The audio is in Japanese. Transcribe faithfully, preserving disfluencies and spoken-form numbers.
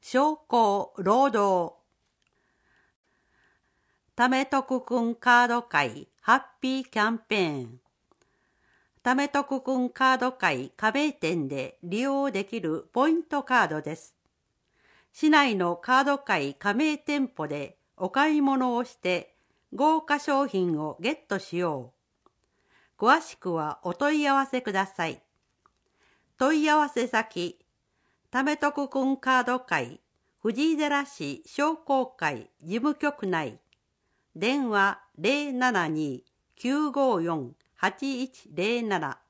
商工労働ためとくくんカード会ハッピーキャンペーン。ためとくくんカード会加盟店で利用できるポイントカードです。市内のカード会加盟店舗でお買い物をして豪華商品をゲットしよう。詳しくはお問い合わせください。問い合わせ先、ためとくくんカード会藤井寺市商工会事務局内、電話 ゼロななに きゅうごよん はちいちゼロなな